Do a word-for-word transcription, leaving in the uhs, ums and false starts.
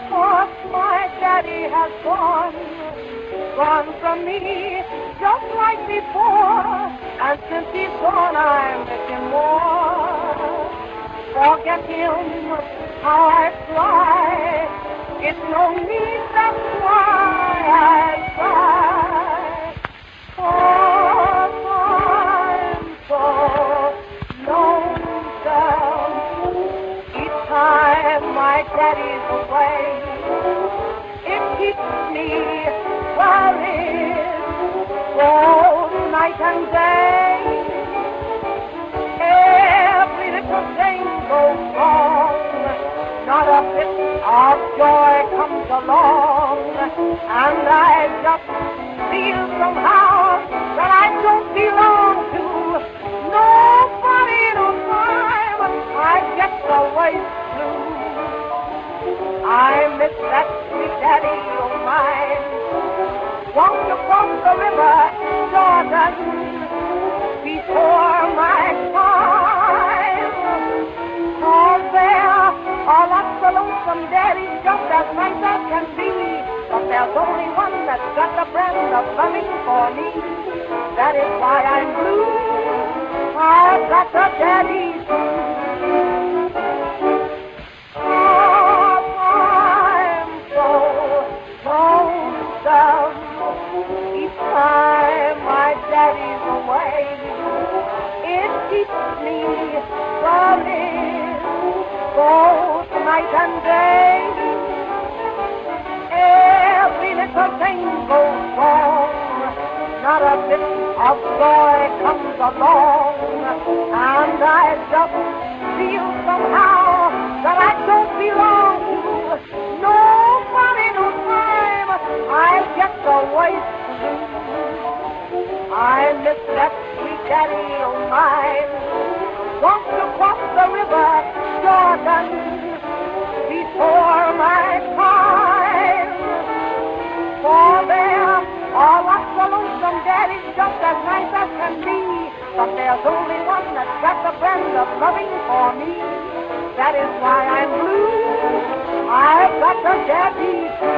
'Cause my daddy has gone, gone from me just like before. And since he's gone, I miss him more. Forget him, how I fly. It's no need, that's why I cry. 'Cause I'm so lonesome. Each time my daddy's away, it keeps me worried both night and day. Every little thing goes wrong, not a bit of joy comes along, and I just feel somehow that I don't belong to nobody, no time. I get the worst blues. I miss that sweet daddy of mine. Walked across the river Jordan before my time. Oh, there are lots of lonesome daddies just as nice as can be, but there's only one that's got the brand of loving for me. That is why I'm blue. I've got the daddy blues. 'Cause I'm so lonesome. Each time my daddy's away, it keeps me solid both night and day. Every little thing goes wrong, not a bit of joy comes along, and I just feel somehow that I don't belong to nobody, no time. I get the worst blues. I miss that sweet daddy of mine. Walked across the river Jordan before my time. For there are lots of lonesome daddies just as nice as can be, but there's only one that's got the brand of loving for me. That is why I'm blue. I've got the daddy